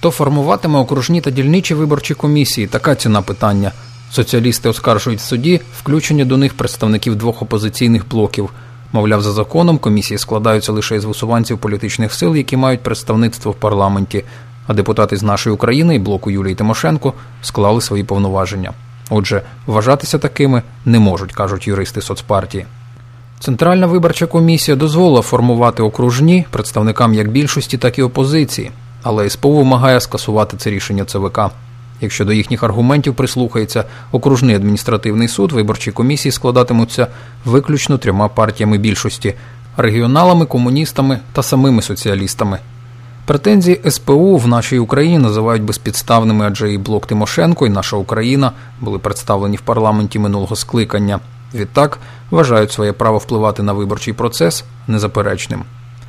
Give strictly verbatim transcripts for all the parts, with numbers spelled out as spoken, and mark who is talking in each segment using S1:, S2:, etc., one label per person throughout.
S1: Хто формуватиме окружні та дільничі виборчі комісії? Така ціна питання. Соціалісти оскаржують в суді включення до них представників двох опозиційних блоків. Мовляв, за законом комісії складаються лише із висуванців політичних сил, які мають представництво в парламенті, а депутати з «Нашої України» і блоку Юлії Тимошенко склали свої повноваження. Отже, вважатися такими не можуть, кажуть юристи соцпартії. Центральна виборча комісія дозволила формувати окружні представникам як більшості, так і опозиції, але ес пе у вимагає скасувати це рішення це ве ка. Якщо до їхніх аргументів прислухається окружний адміністративний суд, виборчі комісії складатимуться виключно трьома партіями більшості – регіоналами, комуністами та самими соціалістами. Претензії ес пе у в «Нашій Україні» називають безпідставними, адже і блок Тимошенко, і «Наша Україна» були представлені в парламенті минулого скликання. Відтак, вважають своє право впливати на виборчий процес незаперечним.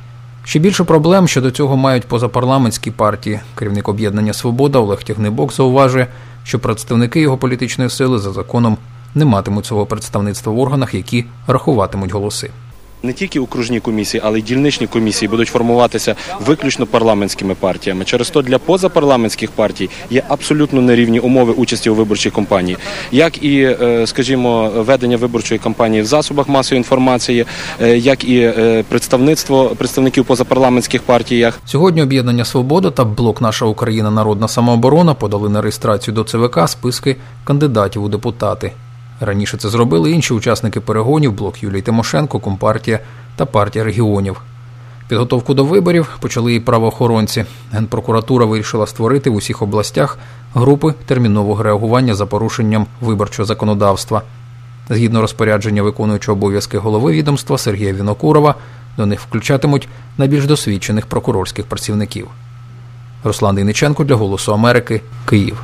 S1: Ще більше проблем щодо цього мають позапарламентські партії. Керівник об'єднання «Свобода» Олег Тягнибок зауважує, що представники його політичної сили за законом не матимуть свого представництва в органах, які рахуватимуть голоси.
S2: Не тільки окружні комісії, але й дільничні комісії будуть формуватися виключно парламентськими партіями. Через то для позапарламентських партій є абсолютно нерівні умови участі у виборчій кампанії. Як і, скажімо, ведення виборчої кампанії в засобах масової інформації, як і представництво представників позапарламентських партіях.
S1: Сьогодні об'єднання «Свобода» та блок «Наша Україна. Народна самооборона» подали на реєстрацію до це ве ка списки кандидатів у депутати. Раніше це зробили інші учасники перегонів, блок Юлії Тимошенко, Компартія та Партія регіонів. Підготовку до виборів почали і правоохоронці. Генпрокуратура вирішила створити в усіх областях групи термінового реагування за порушенням виборчого законодавства. Згідно розпорядження виконуючого обов'язки голови відомства Сергія Вінокурова, до них включатимуть найбільш досвідчених прокурорських працівників. Руслан Дейниченко для «Голосу Америки», Київ.